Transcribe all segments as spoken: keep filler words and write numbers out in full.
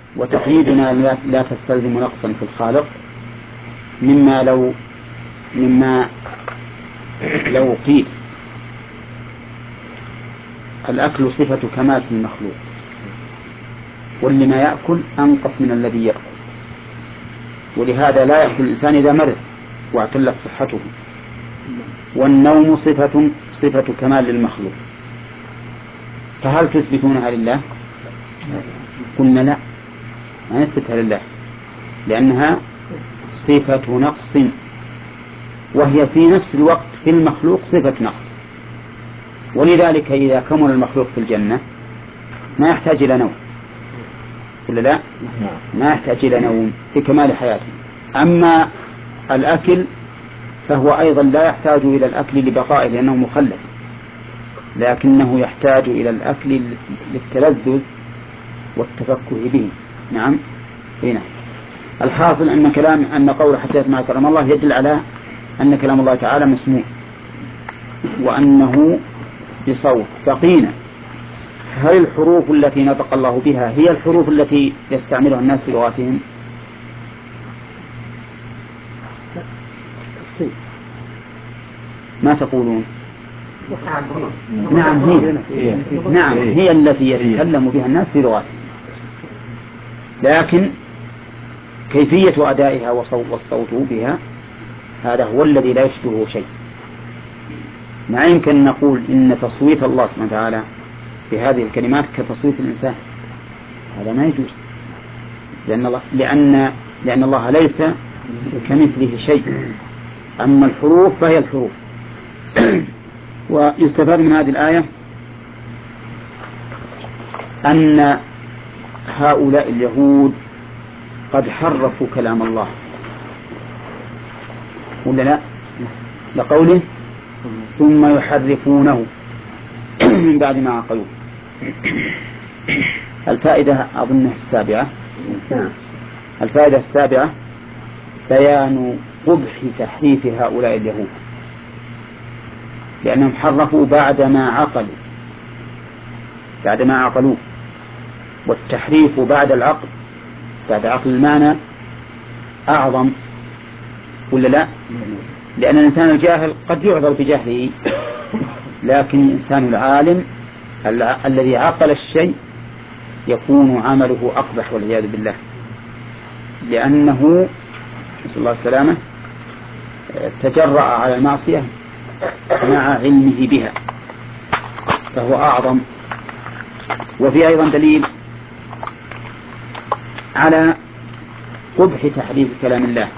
وتقييدنا لا تستلزم نقصا في الخالق مما لو مما لو قيل الأكل صفة كمال في المخلوق، واللي ما يأكل أنقص من الذي يأكل، ولهذا لا يأكل الإنسان إذا مرض واعتلت صحته. والنوم صفة صفة كمال للمخلوق، فهل تثبتونها لله؟ قلنا لا، ما نثبتها لله، لأنها صفة نقص، وهي في نفس الوقت في المخلوق صفة نقص. ولذلك إذا كمل المخلوق في الجنة ما يحتاج إلى نوم، ولا لا؟ ما يحتاج إلى نوم في كمال حياته. أما الأكل فهو أيضا لا يحتاج إلى الأكل لبقائه لأنه مخلد، لكنه يحتاج إلى الأكل للتلذذ والتفكه به. نعم. هنا الحاصل أن كلام أن قول حتى يسمع كلام الله يدل على أن كلام الله تعالى مسموع وأنه بصوت. بقينا هل الحروف التي نطق الله بها هي الحروف التي يستعملها الناس في لغاتهم؟ ما تقولون؟ نعم هي نعم هي التي يتكلم بها الناس في لغاتهم، لكن كيفية أدائها والصوت بها هذا هو الذي لا يشبهه شيء. ما يمكن نقول إن تصويت الله سبحانه وتعالى بهذه الكلمات كتصويت الإنسان، هذا ما يجوز، لأن الله لأن لأن الله ليس كمثله شيء. أما الحروف فهي الحروف. ويستفاد من هذه الآية أن هؤلاء اليهود قد حرفوا كلام الله، ولا لا؟ لقوله ثم يحرفونه من بعد ما عقلوه. الفائدة أظنها السابعة. الفائدة السابعة بيان قبح تحريف هؤلاء اليهود، لأنهم حرفوا بعدما عقلوا بعدما عقلوه، والتحريف بعد العقل بعد عقل المعنى أعظم، ولا لا؟ لأن الإنسان الجاهل قد يعذر بجهله، لكن الإنسان العالم الذي عقل الشيء يكون عمله أقبح والعياذ بالله، لأنه نسأل الله السلامة تجرأ على المعصية مع علمه بها فهو أعظم. وفي أيضا دليل على قبح تحريف كلام الله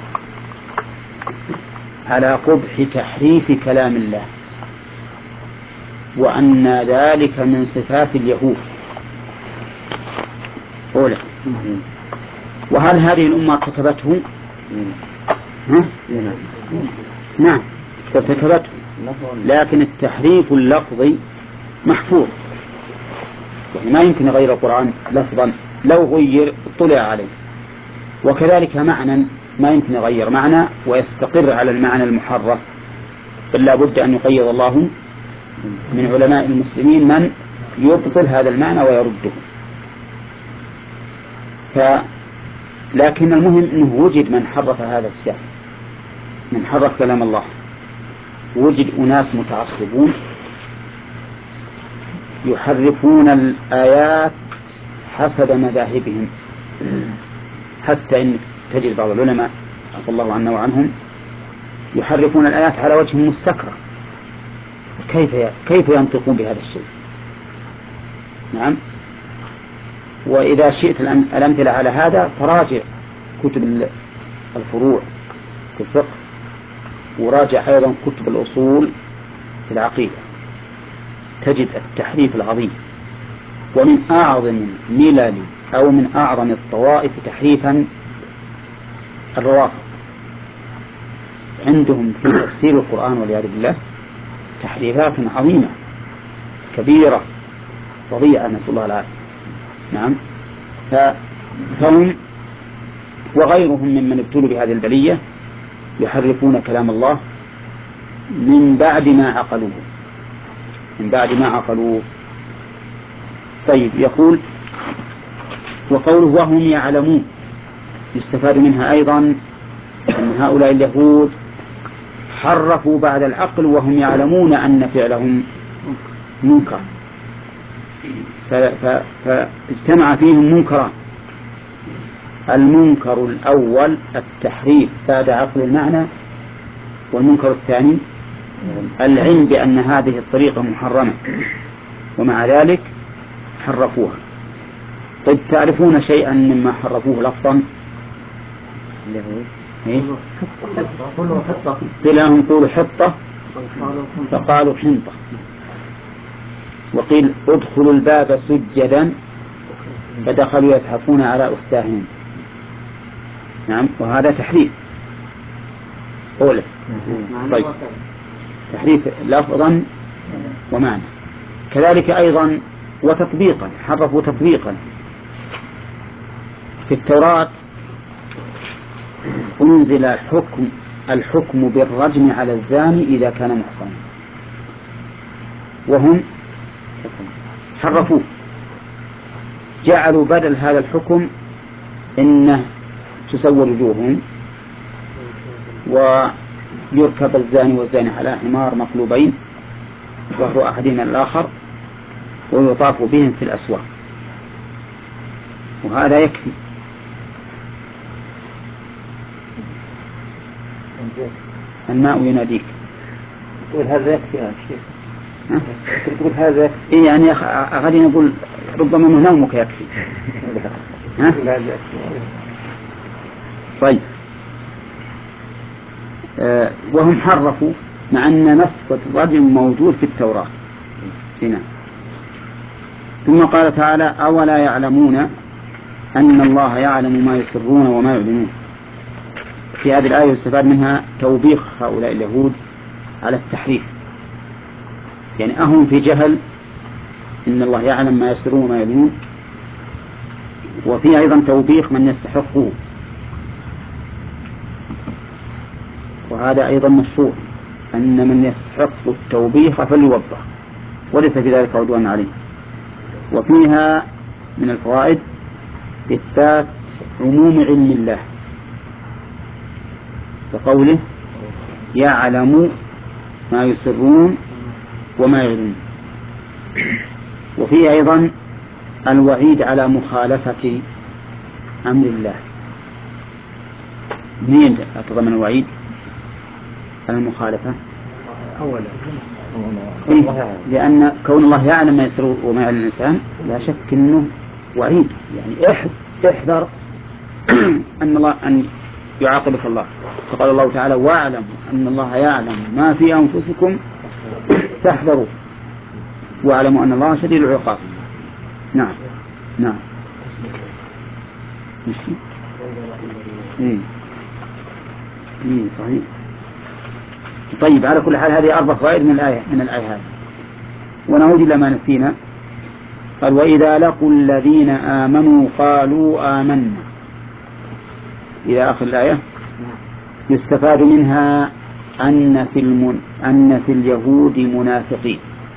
على قبح تحريف كلام الله وأن ذلك من صفات اليهود. أولا، وهل هذه الأمة كتبته؟ ها؟ نعم كتبته، لكن التحريف اللفظي محفوظ، يعني ما يمكن غير القرآن لفظا، لو غير اطلع عليه. وكذلك معنى ما يمكن يغير معنى ويستقر على المعنى المحرف، بل لا بد أن يقيض الله من علماء المسلمين من يبطل هذا المعنى ويرده. ف... لكن المهم أنه وجد من حرف هذا الشيء، من حرف كلام الله، وجد أناس متعصبون يحرفون الآيات حسب مذاهبهم، حتى إن تجد بعض العلماء عفى الله عنا وعنهم يحرفون الآيات على وجه مستكره. كيف كيف ينطقون بهذا الشيء؟ نعم. وإذا شئت الأمثلة على هذا فراجع كتب الفروع في الفقه، وراجع أيضا كتب الأصول في العقيدة، تجد التحريف العظيم. ومن أعظم ملل أو من أعظم الطوائف تحريفا الروافض، عندهم في تفسير القرآن والعياذ بالله تحريفات عظيمة كبيرة فظيعة، نسأل الله العافية. نعم. فهم وغيرهم ممن ابتلوا بهذه البلية يحرفون كلام الله من بعد ما عقلوه من بعد ما عقلوه. طيب، يقول وقوله وهم يعلمون يستفاد منها أيضا أن هؤلاء اليهود حرفوا بعد العقل وهم يعلمون أن فعلهم منكر، فاجتمع فيهم منكران: المنكر الأول التحريف بعد عقل المعنى، والمنكر الثاني العلم بأن هذه الطريقة محرمة ومع ذلك حرفوها. طيب تعرفون شيئا مما حرفوه لفظا؟ قيل لهم قولوا حطة فقالوا حنطة، وقيل ادخلوا الباب سجدا فدخلوا يزحفون على أستاههم. نعم، وهذا تحريف قوله. طيب تحريف لفظا ومعنى، كذلك أيضا وتطبيقا، حرفوا تطبيقا. في التوراة أنزل الحكم الحكم بالرجم على الزاني إذا كان محصنا، وهم حرفوه، جعلوا بدل هذا الحكم إنه تسور وجوههم ويركب الزاني والزاني على حمار مقلوبين وهو أحدهما الآخر ويطاف بهم في الأسواق، وهذا يكفي. الماء يناديك، تقول هذا يكفي يا شيخ، تقول هذا يكفي. إيه يعني غادي نقول ربما من نومك يكفي. ها؟ طيب آه وهم حرفوا مع أن نص الرجم موجود في التوراة هنا. ثم قال تعالى أولا يعلمون أن الله يعلم ما يسرون وما يعلنون. في هذه الآية يستفاد منها توبيخ هؤلاء اليهود على التحريف، يعني أهم في جهل إن الله يعلم ما يسرون وما يعلنون، وفي أيضا توبيخ من يستحقه، وهذا أيضا مشروع أن من يستحق التوبيخ فليوبخ وليس في ذلك عدوان عليه. وفيها من الفوائد إثبات عموم علم الله وقوله يعلم ما يسرون وما يعلنون. وفيه أيضا الوعيد على مخالفة أمر الله. مين أتضمن الوعيد على المخالفة؟ أولا إيه؟ لأن كون الله يعلم ما يسر وما يعلن الإنسان لا شك أنه وعيد، يعني احذر أن الله أن يعاقبك الله. فقال الله تعالى واعلم أن الله يعلم ما في أنفسكم فاحذروا واعلموا أن الله شديد العقاب. نعم نعم ماشي. إيه إيه صحيح. طيب على كل حال هذه أربع فوائد من الآية من الآية هذه. ونعود إلى ما نسينا. قال وإذا لقوا الذين آمنوا قالوا آمنا إلى آخر الآية. يستفاد منها أن في المن... أن في اليهود منافقين،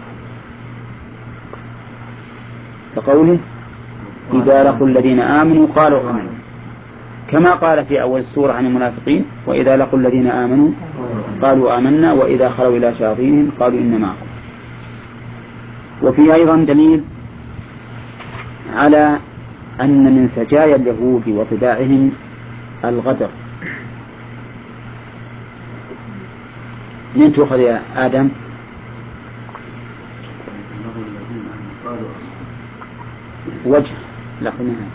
فقوله إذا لقوا الذين آمنوا قالوا آمنا، كما قال في أول السورة عن المنافقين وإذا لقوا الذين آمنوا قالوا آمنا وإذا خلوا إلى شياطينهم قالوا إنا معكم. وفي أيضا دليل على أن من سجايا اليهود وطباعهم الغدر. من تؤخذ يا آدم؟ وجه لا خلينا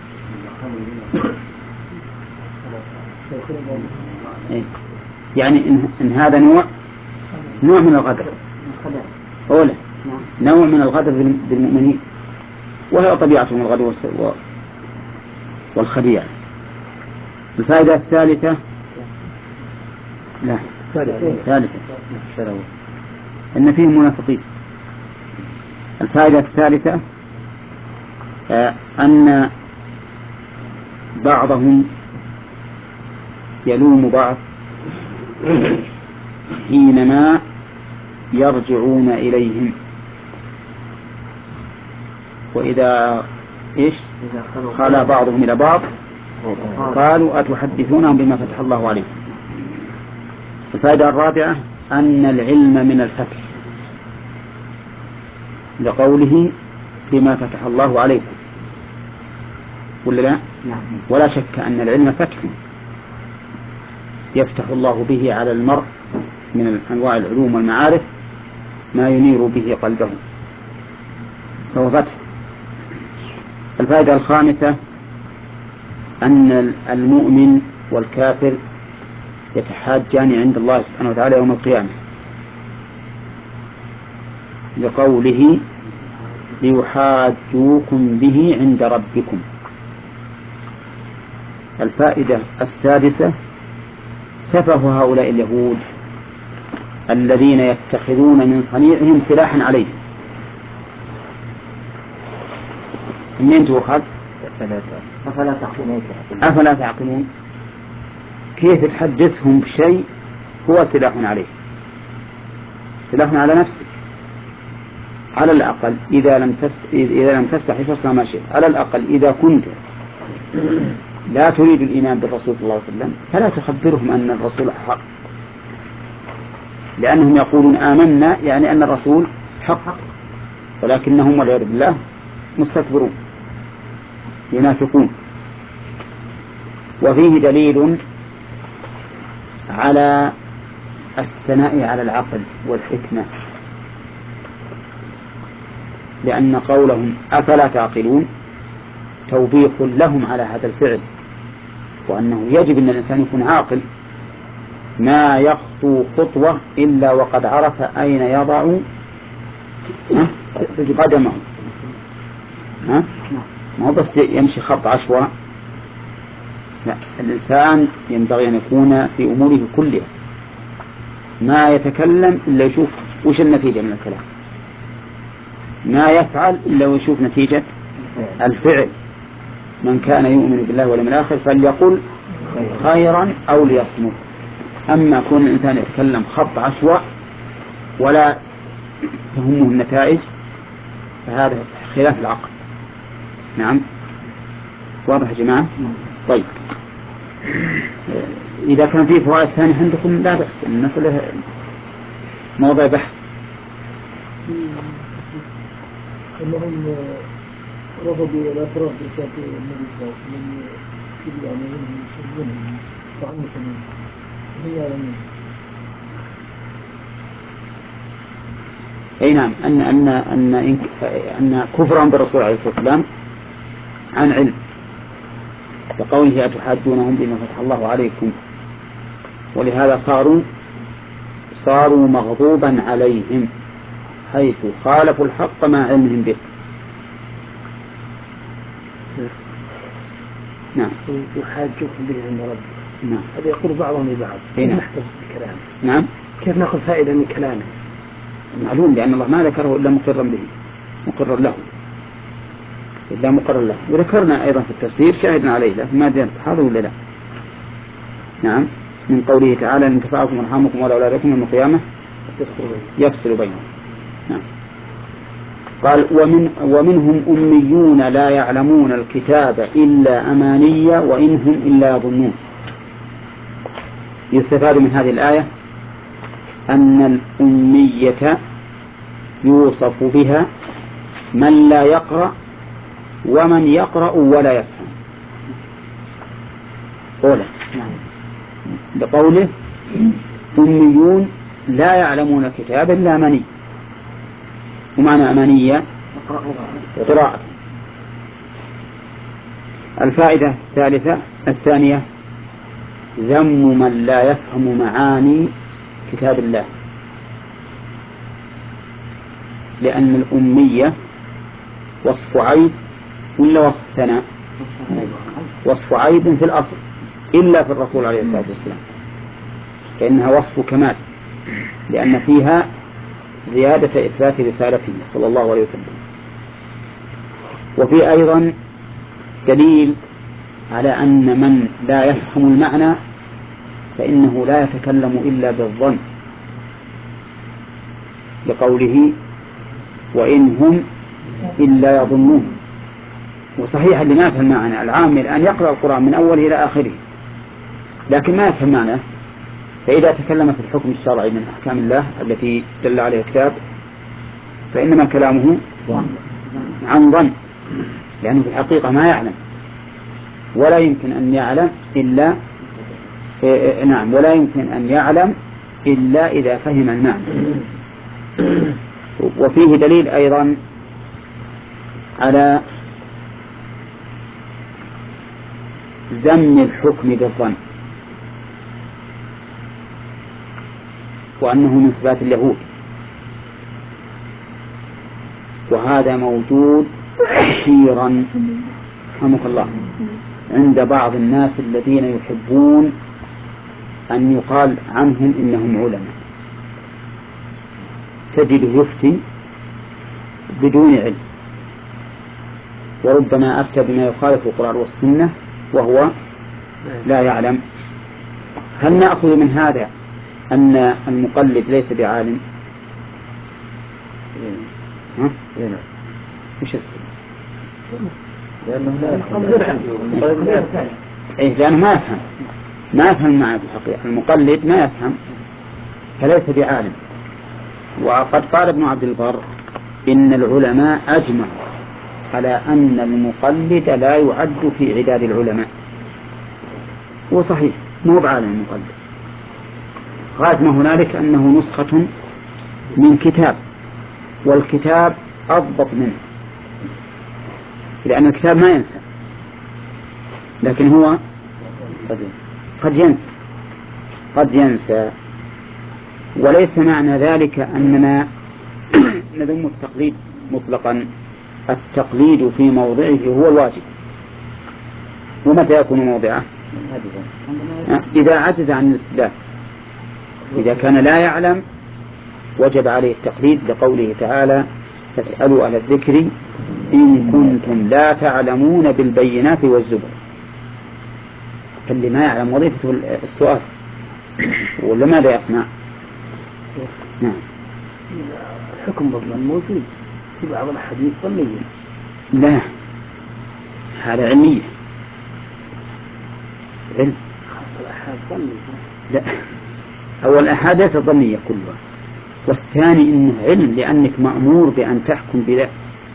إيه؟ يعني إن, إن هذا نوع نوع من الغدر أولا، نوع من الغدر بالمؤمنين، وهي طبيعتهم الغدر والخديعة. الفائدة الثالثة لا ثالثة أن فيهم منافقين. الفائدة الثالثة أن بعضهم يلوم بعض حينما يرجعون إليهم، وإذا إيش خلا بعضهم إلى بعض قالوا أتحدثونهم بما فتح الله عليكم. الفائدة الرابعة أن العلم من الفتح لقوله بما فتح الله عليكم، ولا لا؟ ولا شك أن العلم فتح يفتح الله به على المرء من أنواع العلوم والمعارف ما ينير به قلبه، فهو فتح. الفائدة الخامسة أن المؤمن والكافر يتحاجان عند الله سبحانه وتعالى يوم القيامة لقوله ليحاجوكم به عند ربكم. الفائدة السادسة سفه هؤلاء اليهود الذين يتخذون من صنيعهم سلاحا عليهم. منين تؤخذ؟ أفلا تعقلون أفلا تعقلون؟ كيف تحدثهم بشيء هو سلاح عليه، سلاح على نفسك؟ على الأقل إذا لم تست... إذا لم تستحي فاصنع ما شئت. على الأقل إذا كنت لا تريد الإيمان بالرسول صلى الله عليه وسلم فلا تخبرهم أن الرسول حق، لأنهم يقولون آمنا يعني أن الرسول حق، ولكنهم والعياذ بالله مستكبرون ينافقون. وفيه دليل على الثناء على العقل والحكمة، لأن قولهم أفلا تعقلون توبيخ لهم على هذا الفعل، وأنه يجب أن الإنسان يكون عاقل، ما يخطو خطوة إلا وقد عرف أين يضع قدمه. ها؟ ما هو بس يمشي خط عشواء، لا، الإنسان ينبغي أن يكون في أموره كلها ما يتكلم إلا يشوف وش النتيجة من الكلام، ما يفعل إلا ويشوف نتيجة الفعل. من كان يؤمن بالله واليوم الآخر فليقل خيرا أو ليصمت. أما كون الإنسان يتكلم خط عشواء ولا تهمه النتائج فهذا خلاف العقل. نعم، واضح يا جماعة؟ طيب، إذا كان فيه فوائد ثانية عندكم لا بأس، المسألة موضوع بحث. أنهم رفضوا الاعتراف برسالة النبي صلى الله عليه وسلم كذب على منهم يسلمونهم وعنك منهم هم يعلمون. أي نعم، أن أن أن أن كفرهم بالرسول عليه الصلاة والسلام عن علم، وقوله أتحاجونهم بما فتح الله عليكم، ولهذا صاروا صاروا مغضوبا عليهم حيث خالفوا الحق مع علمهم به. نعم، يحاجوكم به عند ربكم. نعم، هذا يقول بعضهم لبعض. كيف نحفظ الكلام؟ نعم، كيف نأخذ فائدة من كلامه؟ معلوم، لأن الله ما ذكره إلا مقرا به، مقرر له، إلا مقرر له. وذكرنا أيضا في التفسير شاهدنا عليه، لكن ما درت هذا ولا لا. نعم، من قوله تعالى إن تفاعكم ارحمكم ولا أولادكم يوم القيامة يفصل بينهم. نعم. قال ومن ومنهم أميون لا يعلمون الكتاب إلا أماني وإن هم إلا يظنون. يستفاد من هذه الآية أن الأمية يوصف بها من لا يقرأ ومن يقرأ ولا يفهم. قوله بقوله أميون لا يعلمون الكتاب إلا أماني، ومعنى أمانية قراءة. الفائدة الثالثة الثانية ذم من لا يفهم معاني كتاب الله، لأن الأمية وصف عيب ولا وصف ثناء؟ وصف عيب في الأصل إلا في الرسول عليه الصلاة والسلام، فإنها وصف كمال، لأن فيها زيادة إثبات رسالته صلى الله عليه وسلم. وفي أيضا دليل على أن من لا يفهم المعنى فإنه لا يتكلم إلا بالظن، لقوله وإن هم إلا يظنون. وصحيح اللي ما يفهم معنى العام الآن يقرأ القرآن من أوله إلى آخره لكن ما يفهم معنى، فإذا تكلم في الحكم الشرعي من أحكام الله التي دل عليها الكتاب فإنما كلامه عن ظن، لأنه في الحقيقة ما يعلم ولا يمكن أن يعلم إلا إيه نعم ولا يمكن أن يعلم إلا إذا فهم المعنى. وفيه دليل أيضا على ذم الحكم بالظن وأنه من صفات اليهود، وهذا موجود كثيرا رحمك الله عند بعض الناس الذين يحبون أن يقال عنهم إنهم علماء، تجده يفتي بدون علم وربما أفتى بما يخالف القرآن والسنة وهو لا يعلم. هل نأخذ من هذا أن المقلد ليس بعالم؟ ها؟ مش لأنه لا يفهم. إيه لأنه ما يفهم ما يفهم معه الحقيقة، المقلد ما يفهم فليس بعالم. وقد قال ابن عبد البر إن العلماء أجمعوا على أن المقلد لا يعد في عداد العلماء، وصحيح مو بعالم المقلد، غاية ما هنالك أنه نسخة من كتاب، والكتاب أضبط منه لأن الكتاب ما ينسى، لكن هو قد ينسى قد ينسى وليس معنى ذلك أننا نذم التقليد مطلقا. التقليد في موضعه هو الواجب. ومتى يكون موضعه؟ إذا عجز عن الاستدلال. إذا كان لا يعلم وجب عليه التقليد لقوله تعالى فاسألوا أهل الذكر إن كنتم لا تعلمون بالبينات والزبر. فاللي ما يعلم وظيفته السؤال ولا ماذا يصنع؟ نعم. الحكم بالظن موجود في بعض الحديث ظنية. لا هذا علمية علم. الأحاد ظنية. لا أول الأحاد ليست ظنية كلها، والثاني إنه علم لأنك مأمور بأن تحكم بذلك،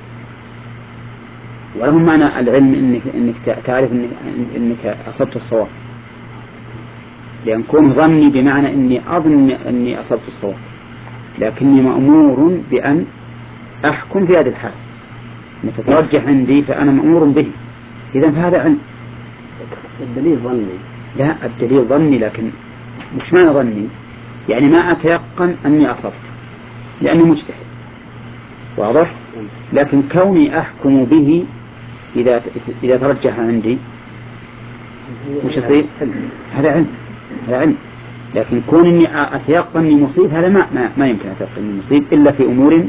وله معنى العلم إنك إنك تعرف إنك, إنك أصبت الصواب، لأن كون ظني بمعنى إني أظن إني أصبت الصواب لكني مأمور بأن أحكم في هذه الحال، إن تترجح عندي فأنا مأمور به، إذا فهذا علم. الدليل ظني. لا الدليل ظني لكن مش معنى ظني يعني ما أتيقن أني أصبت لأني مجتهد، واضح؟ لكن كوني أحكم به إذا إذا ترجح عندي مش يصير هذا علم هذا علم. لكن كون إني أتيقن إني مصيب هذا ما ما, ما يمكن أتيقن إني مصيب إلا في أمور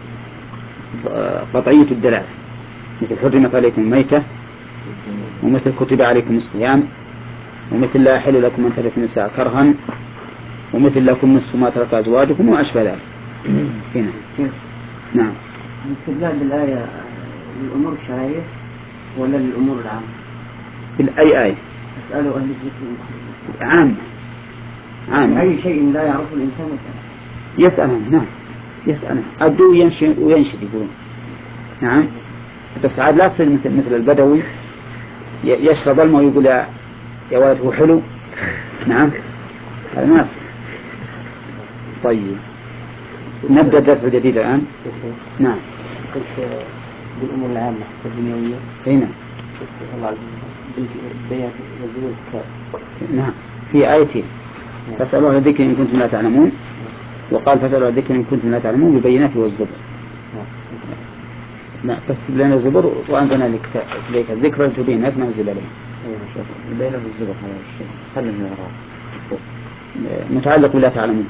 قطعية الدلالة، مثل حرمت عليكم الميتة، ومثل كتب عليكم الصيام، ومثل لا يحل لكم أن ترثوا النساء كرها، ومثل لكم نصف ما ترك أزواجكم وأشبه ذلك. هنا نعم. الاستدلال بالآية للأمور الشرعية ولا للأمور العامة؟ بالأي آية؟ اسألوا أهل الذكر. عام عام. أي شيء لا يعرفه الإنسان يسألهم. نعم يسألهم. أبدو وينشد وينشد يقولون نعم. بس عاد لا تصير مثل مثل البدوي يشرب الماء ويقول يا ولد هو حلو. نعم هذا ما. طيب نبدأ الدرس الجديد الآن. نعم. بالأمور العامة الدنيوية. هنا. نعم في آيتين فاسألوا أهل الذكر إن كنتم لا تعلمون، وقال فاسألوا أهل الذكر إن كنتم لا تعلمون بالبينات والزبر. لا بس لنا الزبر وأنزلنا إليك الذكر لتبين الناس ما نزل عليه. البينات والزبر هذا الشيء خلنا متعلق بلا تعلمون.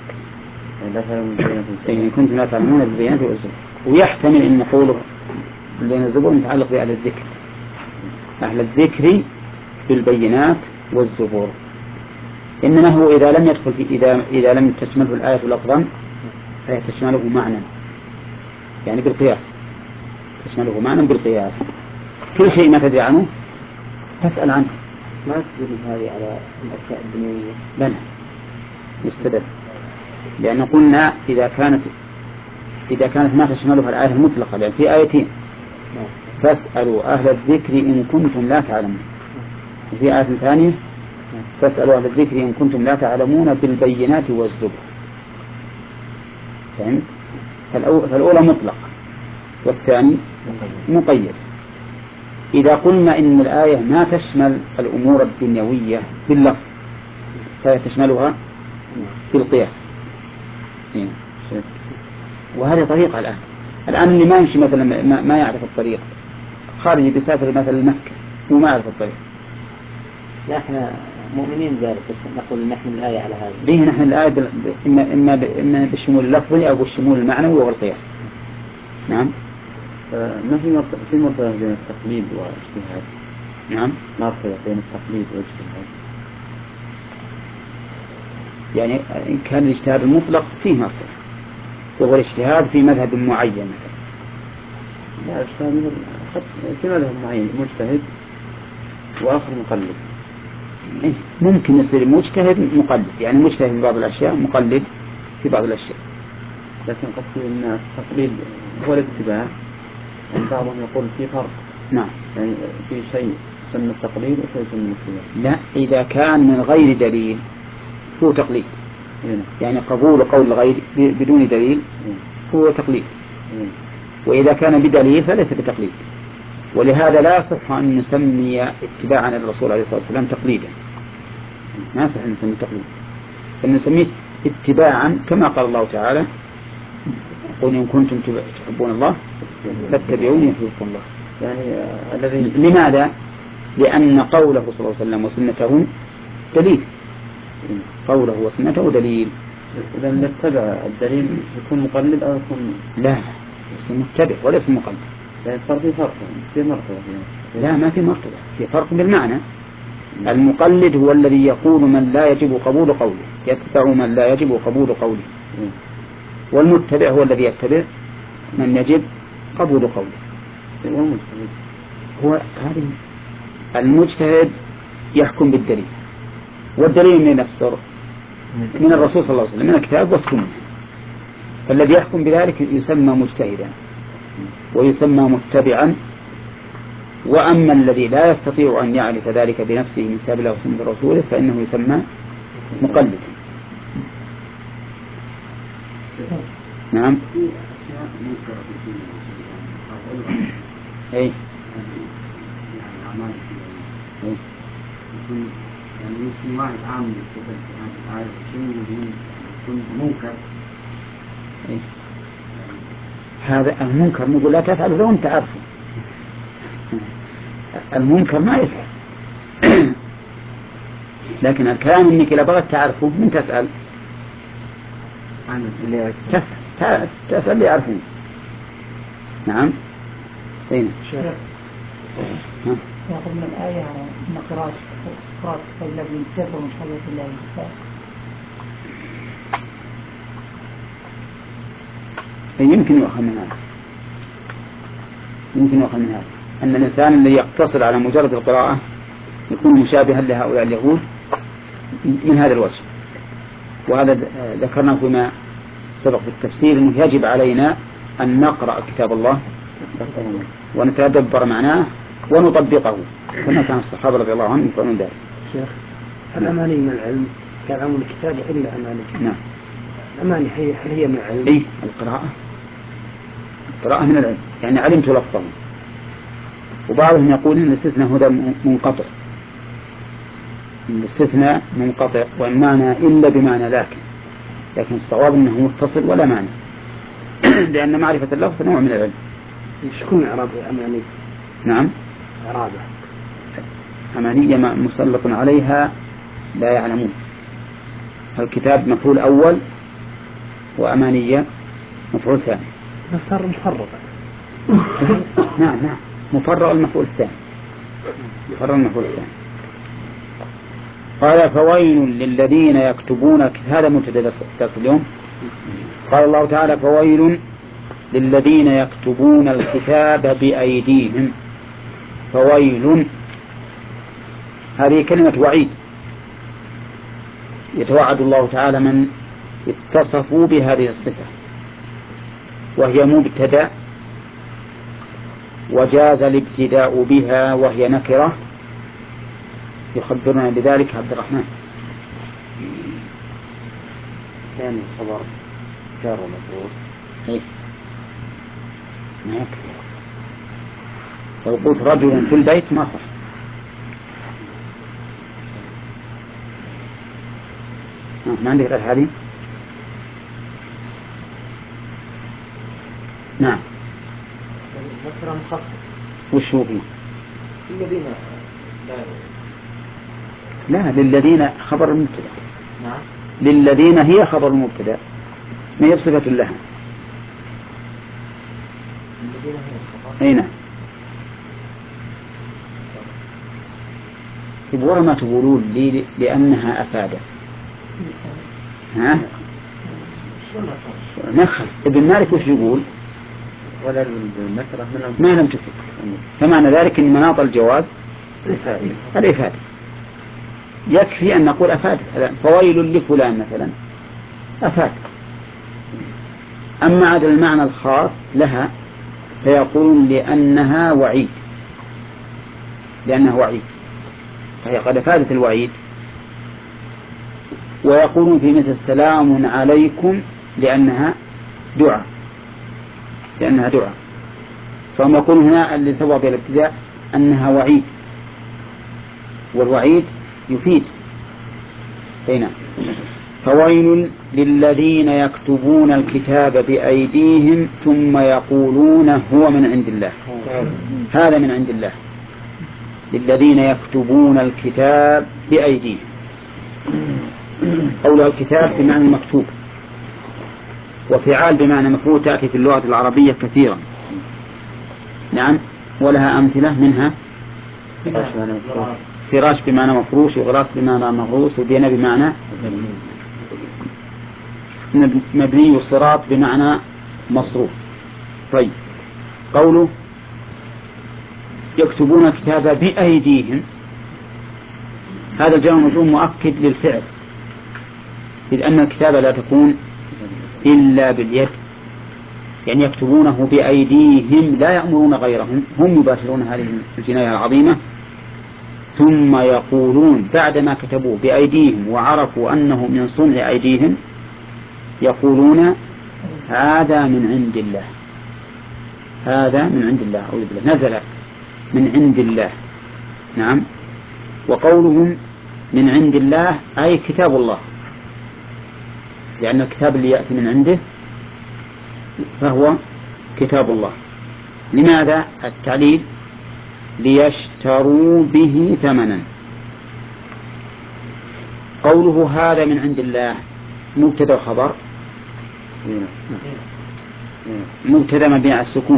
إن كنتم لا تعلمون بالبينات والزبر، ويحتمل أن قوله بين الزبر متعلق بأهل الذكر، أهل الذكر بالبينات والزبور. إنما هو إذا لم يدخل في إذا إذا لم تشمله الآية لفظا فهي تشمله معنى، يعني بالقياس تشمله معنى بالقياس. كل شيء ما تدري عنه تسأل عنه. ما تدري هذه على الأشياء الدنيوية؟ بلى يستدل، لأن قلنا إذا كانت إذا كانت ما تشملها الآية المطلقة، لأن في آيتين فاسألوا أهل الذكر إن كنتم لا تعلمون، وفي آية ثانية فاسألوا أهل الذكر إن كنتم لا تعلمون بالبينات والزبر. فهمت؟ فالأولى مطلق والثاني مقيد. إذا قلنا إن الآية ما تشمل الأمور الدنيوية باللفظ فهي تشملها بالقياس. وهذه طريقة الآن الآن اللي ما يمشي مثلا ما يعرف الطريق خارج بيسافر مثلا مكة وما يعرف الطريق. لا احنا مؤمنين ذلك، بس نقول نحن الآية على هذا. به نحن الآية ب... إما إما ب... إما بالشمول اللفظي أو بالشمول المعنوي والقياس. نعم. ما في مرتبة في مرتبة بين التقليد والاجتهاد. نعم. مرتبة بين التقليد والاجتهاد. يعني إن كان الاجتهاد المطلق فيه مرتبة، وهو الاجتهاد في مذهب معين مثلا. لا اجتهاد في مذهب معين مجتهد وآخر مقلد. ممكن يصير مجتهد مقلد، يعني مجتهد في بعض الأشياء مقلد في بعض الأشياء. لكن قصدي أن التقليد هو الاتباع، يعني بعضهم يقول في فرق. نعم. يعني في شيء سن التقليد وشيء سن الاتباع. لا، إذا كان من غير دليل هو تقليد. هنا. يعني قبول قول غير بدون دليل هو تقليد. هنا. وإذا كان بدليل فليس بتقليد. ولهذا لا يصح أن نسمي اتباعا للرسول عليه الصلاة والسلام تقليدا، ما يصح أن نسميه تقليد، فنسميه اتباعا كما قال الله تعالى قل إن كنتم تحبون الله فاتبعوني يحببكم الله. يعني الذي لماذا؟ لأن قوله صلى الله عليه وسلم وسنته دليل، قوله وسنته دليل. إذا نتبع الدليل يكون مقلد أو يكون لا يكون متبع وليس مقلد. يعني صار في فرق في مرتبة. لا ما في مرتبة، في فرق بالمعنى. المقلد هو الذي يقول من لا يجب قبول قوله، يتبع من لا يجب قبول قوله. والمتبع هو الذي يتبع من يجب قبول قوله. هو هذه المجتهد يحكم بالدليل، والدليل من الصدر من الرسول صلى الله عليه وسلم من الكتاب والسنة، فالذي يحكم بذلك يسمى مجتهدا ويسمى متبعا. وأما الذي لا يستطيع أن يعرف ذلك بنفسه من كتاب الله وسنة رسوله فإنه يسمى مقلدا. نعم. أي يعني واحد عام عارف شنو منكر. هذا المنكر نقول لا تفعل لو أنت عارفه. المنكر ما يفعل. لكن الكلام إنك إذا بغيت تعرفه من تسأل اللي تسأل تسأل اللي يعرفون. نعم. أين يأخذ من الآية أن قراءة قراءة الذي كفر من حضرة الله والكتاب. يمكن يؤخذ من هذا، يمكن يؤخذ من هذا أن الإنسان الذي يقتصر على مجرد القراءة يكون مشابها لهؤلاء اليهود من هذا الوجه. وهذا ذكرناه فيما سبق في التفسير أنه يجب علينا أن نقرأ كتاب الله ونتدبر معناه ونطبقه كما كان الصحابة رضي الله عنهم يفعلون ذلك. شيخ الأماني من العلم كلام الكتاب إلا أماني. نعم. الأماني هل هي من العلم؟ إيه القراءة القراءة من العلم، يعني علمت لفظه. وبعضهم يقول إن الاستثناء هذا منقطع، الاستثناء منقطع والمعنى إلا بمعنى لكن لكن الصواب أنه متصل ولا معنى لأن معرفة اللفظ نوع من العلم. شكون إعراب أماني؟ نعم. إعرابه أمانية مسلط عليها لا يعلمون. الكتاب مفعول أول وأمانية مفعول ثاني. صار مفرغ. نعم نعم مفرغ المفعول الثاني، مفرغ المفعول الثاني. قال فويل للذين يكتبون، هذا مبتدأ اليوم. قال الله تعالى فويل للذين يكتبون الكتاب بأيديهم. فويل، هذه كلمة وعيد يتوعد الله تعالى من اتصفوا بهذه الصفة، وهي مبتدأ وجاز الابتداء بها وهي نكرة. يخبرنا بذلك عبد الرحمن. ثاني خبر جار ومجرور. ايه ما يكفي، لو قلت رجل في البيت ما صح. ما عندك غير هذه؟ نعم. نكرة مخصص. وش هو فيه؟ الذين لا لا، للذين خبر المبتدأ. نعم. للذين هي خبر المبتدأ، ما هي صفة لها. الذين هي خبر. أي نعم. تبغون ما تقولون لي لأنها أفادت. ها؟ نخل ابن مالك وش يقول؟ ولا النكرة من ما لم تفك، فمعنى ذلك أن مناط الجواز الإفادة. يكفي أن نقول أفاد، فويل لفلان مثلا أفاد. أما عاد المعنى الخاص لها فيقولون لأنها وعيد، لأنها وعيد فهي قد أفادت الوعيد. ويقولون في مثل سلام عليكم لأنها دعاء، لأنها دعاء. فهم يقولون هنا اللي سبق بالابتداء أنها وعيد، والوعيد يفيد. هنا فويل للذين يكتبون الكتاب بأيديهم ثم يقولون هو من عند الله. هذا من عند الله. للذين يكتبون الكتاب بأيديهم، قولها الكتاب بمعنى المكتوب، وفعال بمعنى مفعول تأتي في اللغة العربية كثيرا. نعم، ولها أمثلة منها فراش بمعنى مفروش، وغراس بمعنى مغروس، وبينة بمعنى مبني، وصراط بمعنى مصروف. طيب، قوله يكتبون الكتاب بأيديهم، هذا الجواب مجرور مؤكد للفعل، إذ أن الكتابة لا تكون إلا باليد، يعني يكتبونه بأيديهم لا يأمرون غيرهم، هم يباشرون هذه الجناية العظيمة. ثم يقولون بعدما كتبوه بأيديهم وعرفوا أنه من صنع أيديهم يقولون هذا من عند الله، هذا من عند الله، أعوذ بالله، نزل من عند الله. نعم. وقولهم من عند الله أي كتاب الله، لأن الكتاب اللي يأتي من عنده فهو كتاب الله. لماذا التعليل؟ ليشتروا به ثمنا. قوله هذا من عند الله مبتدأ خبر، مبتدأ مبني على السكون،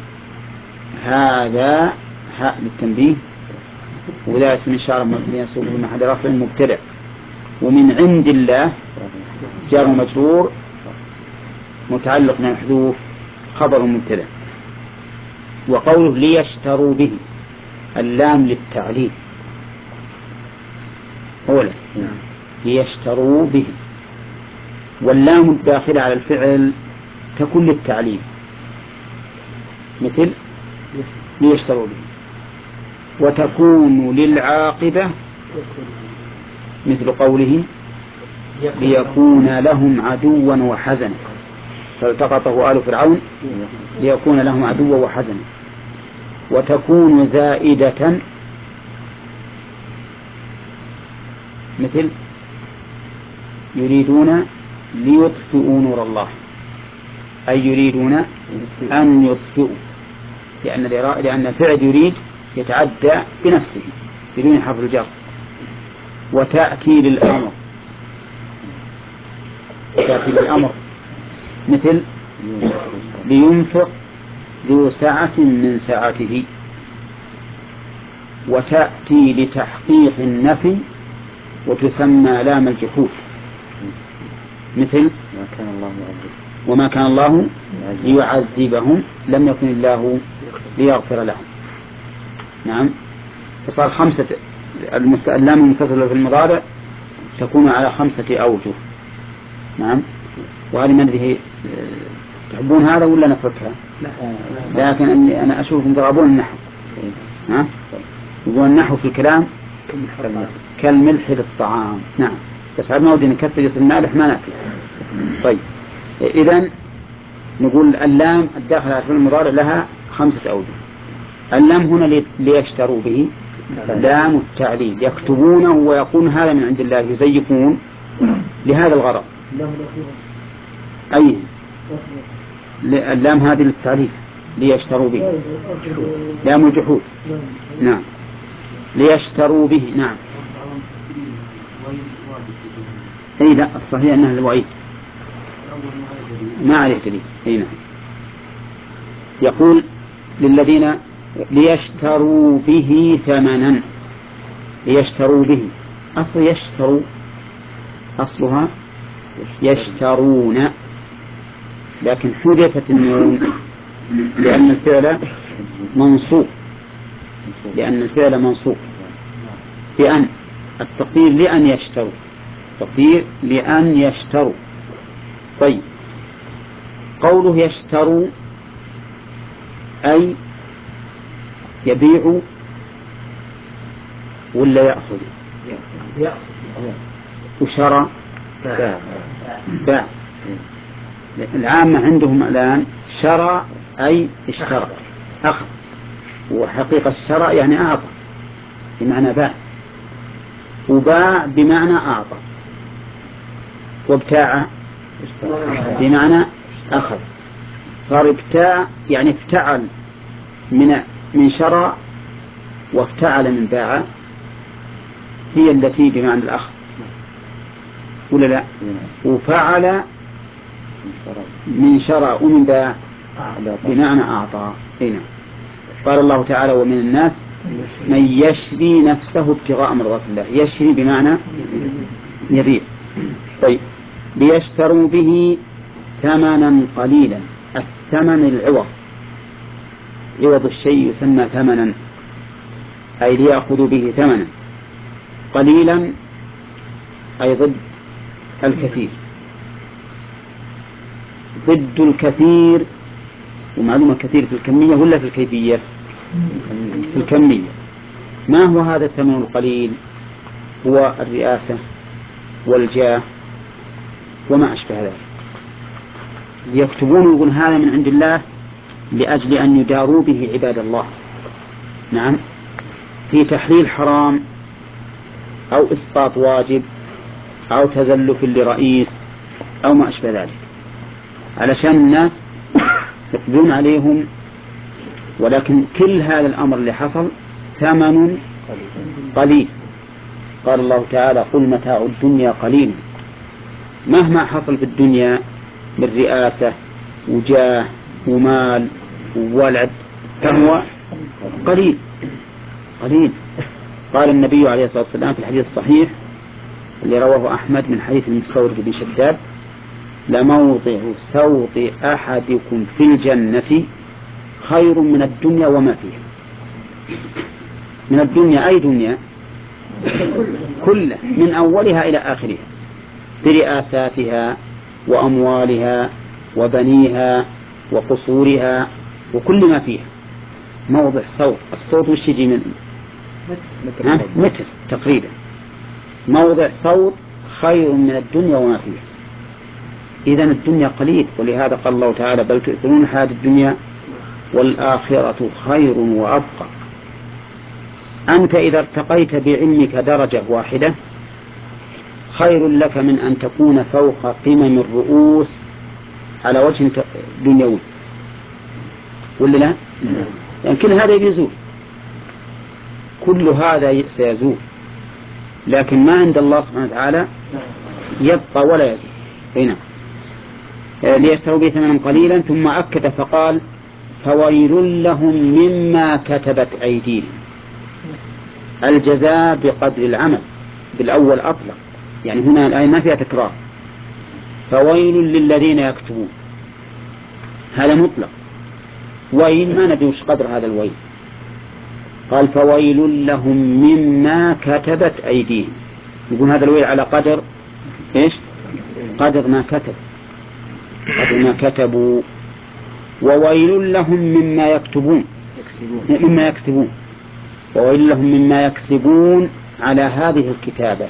هذا هاء للتنبيه، ولا اسم إشارة مبني على السكون في محل رفع مبتدأ. ومن عند الله جار مجرور متعلق محذوف خبر مبتدأ. وقوله ليشتروا به اللام للتعليل أولا، ليشتروا به، واللام الداخلة على الفعل تكون للتعليل، مثل ليشتروا به. وتكون للعاقبة مثل قوله ليكون لهم عدوا وحزنا، فالتقطه آل فرعون ليكون لهم عدوا وحزنا. وتكون زائدة مثل يريدون ليطفئوا نور الله، أي يريدون أن يطفئوا، لأن لأن فعل يريد يتعدى بنفسه بدون حرف الجر. وتأتي للأمر، تأتي للأمر مثل لينفق ذو سعة من سعته. وتأتي لتحقيق النفي وتسمى لام الجحود، مثل وما كان الله ليعذبهم لم يكن الله ليغفر لهم. نعم، فصار خمسة. اللام المتصلة في المضارع تكون على خمسة أوجه. نعم. وهذه ما أدري تحبون هذا ولا نتركها؟ لكن أني أنا أشوفكم تغابون النحو. ها؟ يقول النحو في الكلام كالملح للطعام. نعم، بس عاد ما ودي نكثر يصير مالح ما ناكل. طيب، إذن نقول اللام الداخلة في المضارع لها خمسة أوجه. اللام هنا ليشتروا به لام التعليل، يكتبونه ويقول هذا من عند الله، يزيفون لهذا الغرض. أي اللام هذه للتعليل ليشتروا به، لام الجحود. نعم، ليشتروا به. نعم. اي لا، الصحيح انها الوعيد ما عليه دليل. اي نعم. يقول للذين ليشتروا به ثمنا، ليشتروا به، اصل يشتروا اصلها يشترون، لكن حذفت النون لأن الفعل منصوب، لأن الفعل منصوب بأن، التقدير لأن يشتروا، التقدير لأن يشتروا. طيب، قوله يشتروا أي يبيع ولا يأخذ؟ وشرى باع. العامة عندهم الآن شرى أي اشترى، أخذ، وحقيقة الشرى يعني أعطى بمعنى باع، وباع بمعنى أعطى، وابتاع بمعنى أخذ. صار ابتاع يعني افتعل من من شرى، وافتعل من باع، هي التي بمعنى الأخذ ولا لا؟ وفعل من شرى ومن باع بمعنى أعطى. هنا قال الله تعالى ومن الناس من يشري نفسه ابتغاء مرضات الله، يشري بمعنى يبيع. طيب، ليشتروا به ثمنا قليلا، الثمن العوض، عوض الشيء يسمى ثمنا، أي ليأخذوا به ثمنا قليلا، أي ضد الكثير، ضد الكثير. ومعلومة كثير في الكمية ولا في الكيفية؟ في الكمية. ما هو هذا الثمن القليل؟ هو الرئاسة والجاه وما أشبه ذلك. يكتبون يقول هذا من عند الله لأجل أن يداروا به عباد الله. نعم، في تحليل حرام أو إسقاط واجب أو تزلف لرئيس أو ما أشبه ذلك، علشان الناس يقبلون عليهم. ولكن كل هذا الأمر اللي حصل ثمن قليل. قال الله تعالى قل متاع الدنيا قليل، مهما حصل في الدنيا من رئاسة وجاه ومال وولد فهو قليل قليل. قال النبي عليه الصلاة والسلام في الحديث الصحيح اللي رواه أحمد من حديث المستورد بن شداد لموضع سوط أحدكم في الجنة خير من الدنيا وما فيها. من الدنيا أي دنيا؟ كله، من أولها إلى آخرها، برئاساتها وأموالها وبنيها وقصورها وكل ما فيها. موضع صوت، الصوت وش يجي من متر تقريبا. موضع صوت خير من الدنيا وما فيها. إذن الدنيا قليل، ولهذا قال الله تعالى بل تؤثرون الحياة الدنيا والآخرة خير وأبقى. أنت إذا ارتقيت بعلمك درجة واحدة خير لك من أن تكون فوق قمم الرؤوس على وجه دنيوي، ولا لا؟ يعني كل هذا يزول، كل هذا سيزول، لكن ما عند الله سبحانه وتعالى يبقى ولا يزول. هنا ليشتروا به ثمنا قليلا، ثم أكد فقال فويل لهم مما كتبت أيديهم. الجزاء بقدر العمل، بالأول أطلق، يعني هنا الآية ما فيها تكرار. فويل للذين يكتبون، هذا مطلق. ويل ما ندري وش قدر هذا الويل، قال فويل لهم مما كتبت أيديهم. يقول هذا الويل على قدر إيش؟ قدر ما كتب، قدر ما كتبوا. وويل لهم مما يكتبون، مما يكتبون وويل لهم مما يكسبون على هذه الكتابة.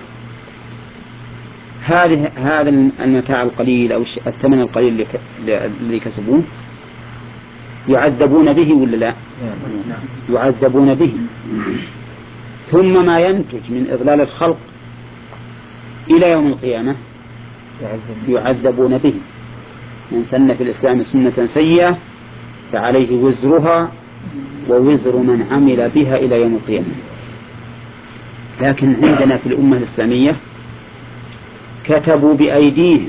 هذه هذا المتاع القليل أو الثمن القليل الذي كسبوه يعذبون به ولا لا؟ يعذبون به. ثم ما ينتج من إضلال الخلق إلى يوم القيامة يعذبون به. من سن في الإسلام سنة سيئة فعليه وزرها ووزر من عمل بها إلى يوم القيامة. لكن عندنا في الأمة الإسلامية كتبوا بأيديهم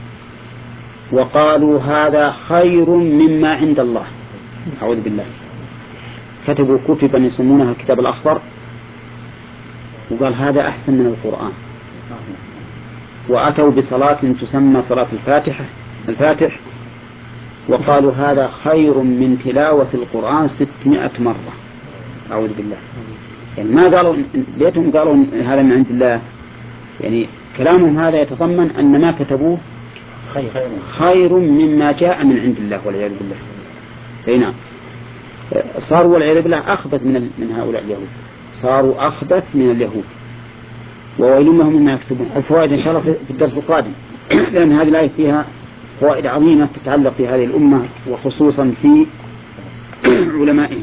وقالوا هذا خير مما عند الله. أعوذ بالله. كتبوا كتبا يسمونها الكتاب الأخضر وقال هذا أحسن من القرآن. وأتوا بصلاة تسمى صلاة الفاتحة الفاتح وقالوا هذا خير من تلاوة القرآن ستمائة مرة. أعوذ بالله. يعني ما قالوا ليتهم قالوا هذا من عند الله، يعني كلامهم هذا يتضمن أن ما كتبوه خير مما جاء من عند الله والعياذ بالله. أي نعم. صاروا والعياذ بالله أخبث من من هؤلاء اليهود، صاروا أخبث من اليهود. وويل لهم مما يكسبون. الفوائد إن شاء الله في الدرس القادم لأن هذه الآية فيها فوائد عظيمة تتعلق في هذه الأمة وخصوصا في علمائهم.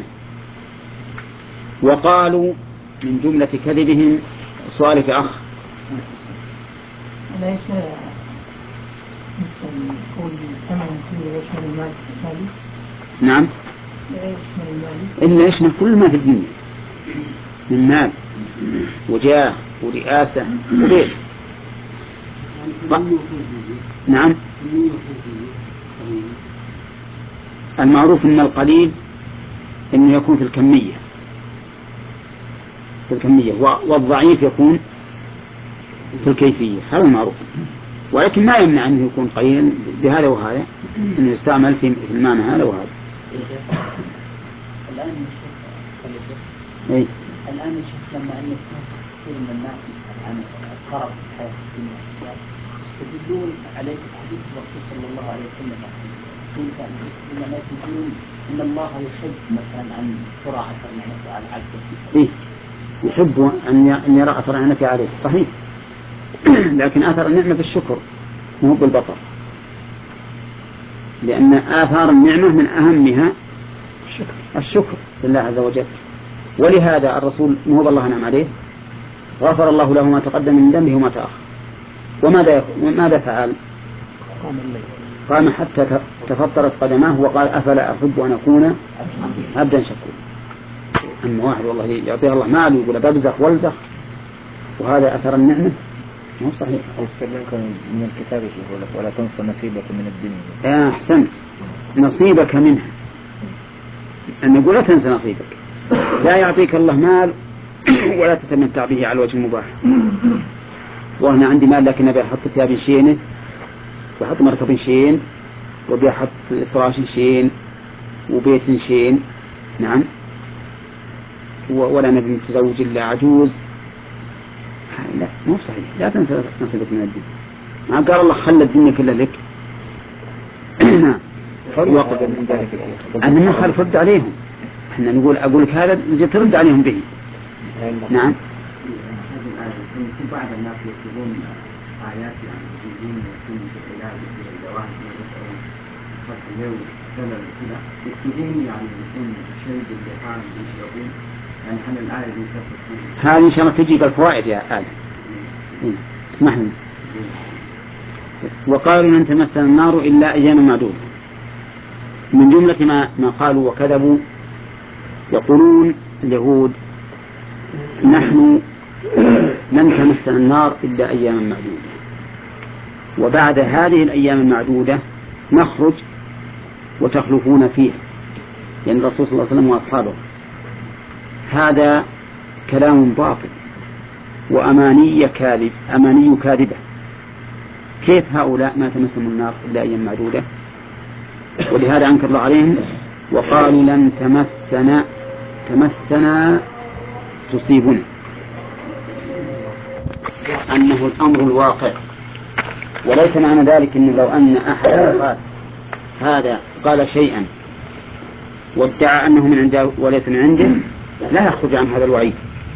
وقالوا من جملة كذبهم سؤالك أخ ليش يقول ثمن كله يشمل المال الثالث؟ نعم إلا يشمل كل ما في الدنيا من مال وجاه ورئاسة وبيت. نعم. المعروف أن القليل أنه يكون في الكمية في الكمية والضعيف يكون في الكيفية. هذا المعروف، ولكن ما يمنع أنه يكون قليلا بهذا وهذا، أنه يستعمل في المعنى هذا وهذا. الآن إيه؟ الآن نشوف لما أن يكون كثير من الناس عن القرب في الحياة الدنيا يستدلون عليه حديث الرسول صلى الله عليه وسلم لما الناس يقولون إن الله يحب مثلا أن ترى أثر نعمته على العبد. إيه؟ يحب أن يرى أثر نعمته عليه، صحيح. لكن أثر النعمة بالشكر مو بالبطر، لأن آثار النعمة من أهمها الشكر لله عز وجل. ولهذا الرسول مو الله نعم عليه غفر الله له ما تقدم من ذنبه وما تأخر. وماذا ماذا فعل؟ قام حتى تفطرت قدماه وقال أفلا أحب أن أكون عبدا شكورا. أما واحد والله يعطيه الله مال ويقول ببزخ والزخ وهذا أثر النعمة مو صحيح. أستلمكم من الكتاب يقول لك ولا تنسى نصيبك من الدنيا. يا أحسنت، نصيبك منها. أن يقول لا تنسى نصيبك، لا يعطيك الله مال ولا تتمتع به على الوجه المباح. وأنا عندي مال لكن أبي أحط ثياب شينة وأحط مركب شين وبيحط فراش شين وبيت شين. نعم. ولا نبي متزوج إلا عجوز. لا مو صحيح. لا تنسى نصيبك من الدنيا. ما قال الله خلى الدنيا كلها لك. وقبل من ذلك أنا ما خالف رد عليهم. احنا نقول أقول لك هذا نجي ترد عليهم به. نعم. في بعض الناس يكتبون آيات يعني يجيبون يكون في العلاج في الدواء في اليوم كذا كذا يكتبون يعني يكون شيء باللحان يشربون يعني هل الآية دي تفسر؟ هذه إن شاء الله تجيب الفوائد يا آل. اسمحني. وقالوا لن تمسنا النار إلا أياما معدودة. من جملة ما ما قالوا وكذبوا يقولون اليهود نحن لن تمسنا النار إلا أياما معدودة، وبعد هذه الأيام المعدودة نخرج وتخلفون فيها، يعني الرسول صلى الله عليه وسلم وأصحابه. هذا كلام باطل وأماني كاذب أماني كاذبة. كيف هؤلاء ما تمسهم النار إلا أيام معدودة؟ ولهذا أنكر الله عليهم وقالوا لن تمسنا تمسنا تصيبنا، أنه الأمر الواقع. وليس معنى ذلك أنه لو أن أحد قال هذا قال شيئا وادعى أنه من عنده وليس من عنده لا يخرج عن هذا الوعيد.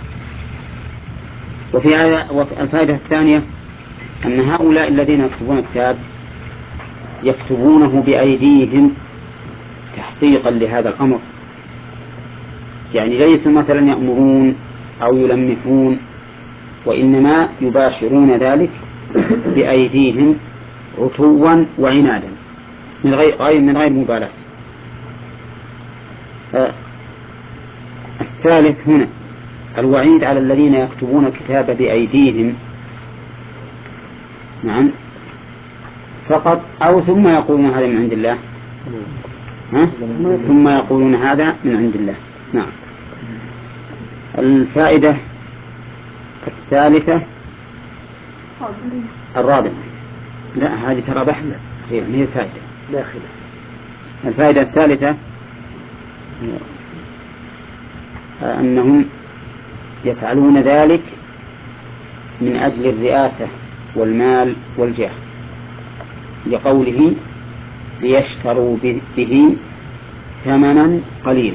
وفي الفائدة الثانية أن هؤلاء الذين يكتبون الكتاب يكتبونه بأيديهم تحقيقا لهذا الأمر، يعني ليسوا مثلا يأمرون أو يلمحون، وإنما يباشرون ذلك بأيديهم عتوا وعنادا من غير من غير مبالاة. الثالث هنا الوعيد على الذين يكتبون الكتاب بأيديهم، نعم، فقط أو ثم يقولون هذا من عند الله، ها؟ ثم يقولون هذا من عند الله. نعم. الفائدة الثالثة الرابعة، لا هذه ترى بحث هي هي الفائدة داخلة. الفائدة الثالثة أنهم يفعلون ذلك من أجل الرئاسة والمال والجاه، لقوله ليشتروا به ثمنا قليلا.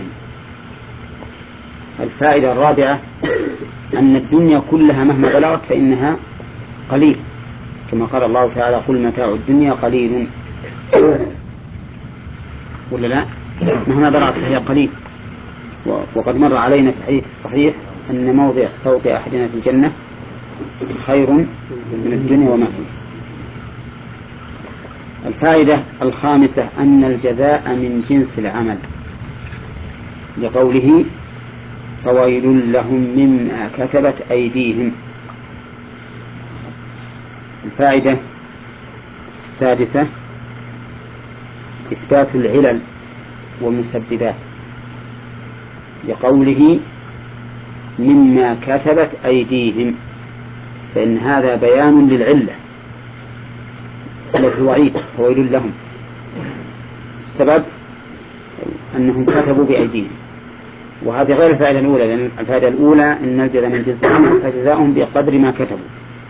الفائدة الرابعة أن الدنيا كلها مهما بلغت فإنها قليل، كما قال الله تعالى قل متاع الدنيا قليل، ولا لا؟ مهما بلغت فهي قليل. وقد مر علينا في الحديث الصحيح أن موضع صوت أحدنا في الجنة خير من الدنيا وما فيها. الفائدة الخامسة أن الجزاء من جنس العمل، لقوله فويل لهم مما كتبت أيديهم. الفائدة السادسة إثبات العلل والمسببات، لقوله مما كتبت أيديهم، فإن هذا بيان للعلة التي وعيد فويل لهم. السبب أنهم كتبوا بأيديهم، وهذه غير الفائدة الأولى، لأن الفائدة الأولى أن الجزاء من جنس العمل فجزاؤهم بقدر ما كتبوا.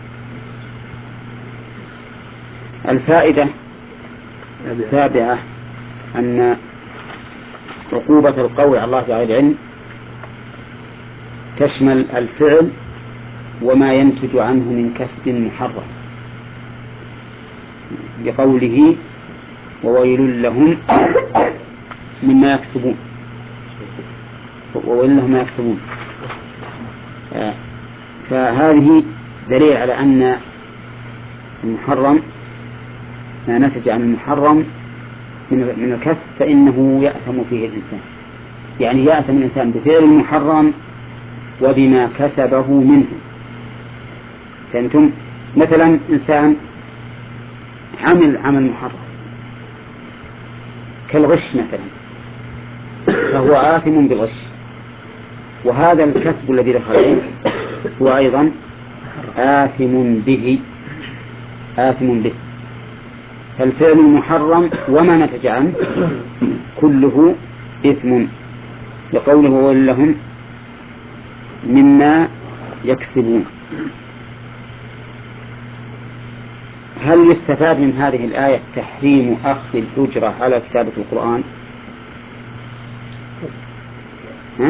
الفائدة السابعة أن عقوبة القول على الله بغير علم تشمل الفعل وما ينتج عنه من كسب محرم، بقوله وويل لهم مما يكسبون، وويل لهم ما يكسبون. فهذه دليل على أن المحرم ما نتج عن المحرم من الكسب فإنه يأثم فيه الإنسان، يعني يأثم الإنسان بفعل المحرم وبما كسبه منه. فأنتم مثلا إنسان عمل عمل محرم كالغش مثلا، فهو آثم بالغش، وهذا الكسب الذي دخل هو أيضا آثم به آثم به. فالفعل المحرم وما نتج عنه كله إثم، لقوله وويل لهم مما يكسبون. هل يستفاد من هذه الآية تحريم أخذ الأجرة على كتابة القرآن؟ ها؟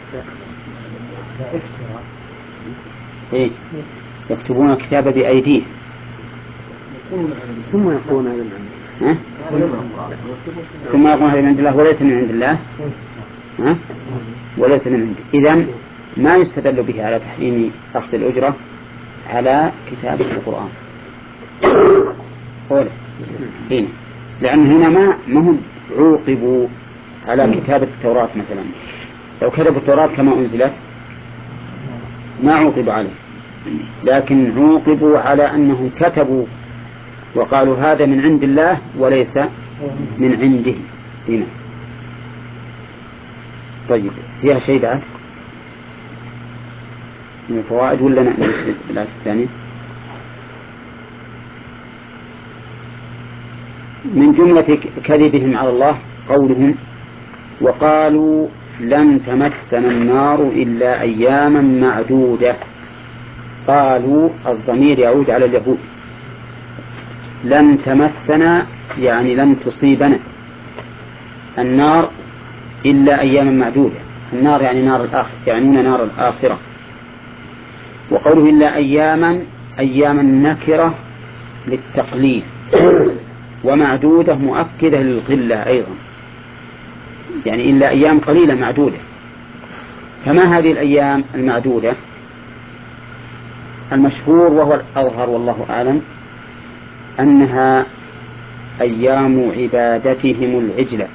إيه؟ يكتبون الكتاب بأيديه ثم يقولون هذا من عند الله، ثم يقولون هذا من عند الله وليس من عند الله، ها؟ وليس من عند. إذن ما يستدل به على تحريم أخذ الأجرة على كتابة القرآن. قوله هنا، لأن هنا ما مهم عوقبوا على كتابة التوراة مثلا، لو كتبوا التوراة كما أنزلت ما عوقبوا عليه، لكن عوقبوا على أنهم كتبوا وقالوا هذا من عند الله وليس من عنده هنا. طيب فيها شيء بعد من الفوائد ولا نأتي بالآية الثانية؟ من جملة كذبهم على الله قولهم وقالوا لن تمسنا النار إلا أياما معدودة. قالوا الضمير يعود على اليهود. لن تمسنا يعني لن تصيبنا النار إلا أياما معدودة. النار يعني نار الآخرة، يعنون نار الآخرة. وقوله إلا أياما، أياما نكرة للتقليل، ومعدودة مؤكدة للقلة أيضا، يعني إلا أيام قليلة معدودة. فما هذه الأيام المعدودة؟ المشهور وهو الأظهر والله أعلم أنها أيام عبادتهم العجلة.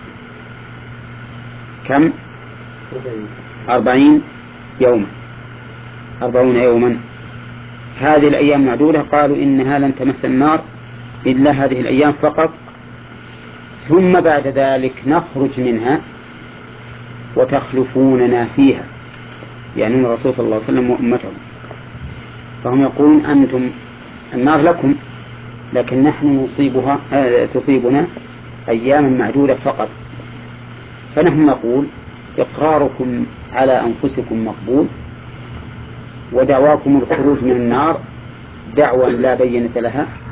كم؟ أربعين يوما، أربعون يوما. هذه الأيام معدودة. قالوا إنها لن تمس النار إلا هذه الأيام فقط، ثم بعد ذلك نخرج منها وتخلفوننا فيها، يعني الرسول صلى الله عليه وسلم وأمته. فهم يقولون أنتم النار لكم، لكن نحن نصيبها آه تصيبنا أياما معدودة فقط. فنحن نقول إقراركم على أنفسكم مقبول، ودعواكم الخروج من النار دعوة لا بينة لها